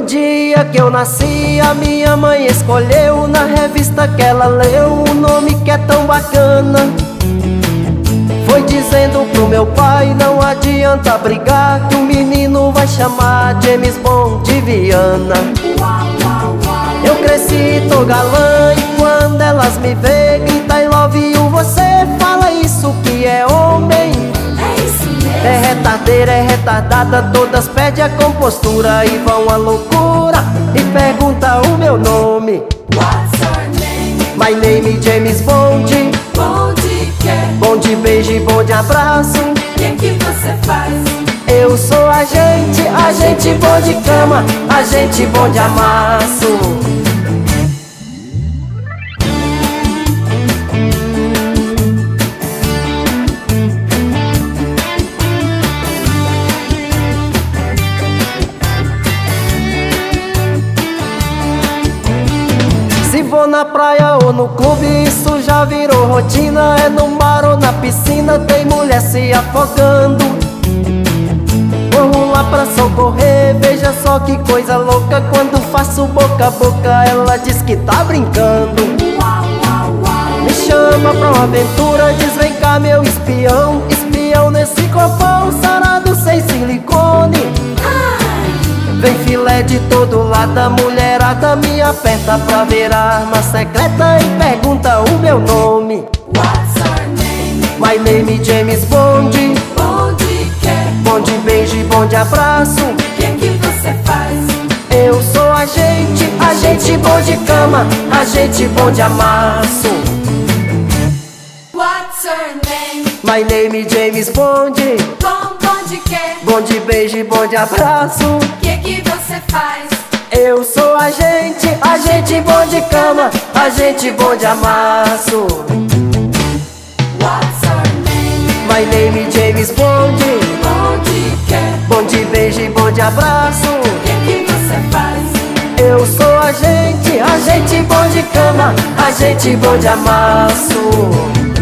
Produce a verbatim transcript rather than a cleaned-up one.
dia que eu nasci, a minha mãe escolheu na revista que ela leu um nome que é tão bacana. Foi dizendo pro meu pai, não adianta brigar, que o menino vai chamar James Bond de Viana. Eu cresci, tô galã, e quando elas me vê, grita I love you, você fala isso que é homem. É retardeira, é retardada, todas perdem a compostura e vão à loucura e pergunta o meu nome. What's your name? My name is James Bond. Bom de quê? Bom de beijo e bom de abraço. O que que você faz? Eu sou agente, agente bom de cama, agente bom de amasso. Se vou na praia ou no clube, isso já virou rotina. É no mar ou na piscina, tem mulher se afogando. Vamos lá pra socorrer, veja só que coisa louca. Quando faço boca a boca, ela diz que tá brincando. Me chama pra uma aventura, diz vem cá meu espião. Espião nesse copão, sarado sem silicone. Vem filé de todo lado, a mulherada me aperta pra ver a arma secreta e pergunta o meu nome. What's your name? My name is James Bond. Bom de quê? Bom de beijo e bom de abraço. O que que você faz? Eu sou agente, agente bom de cama, agente bom de amasso. What's your name? My name is James Bond. Bom, bom de quê? Bom de beijo e bom de abraço. O que que você faz? Eu sou agente, agente bom de cama, agente bom de amasso. What's your name? My name is James Bond. Bom de quê? Bom de beijo e bom de abraço. O que que você faz? Eu sou agente, agente bom de cama, agente bom de amasso.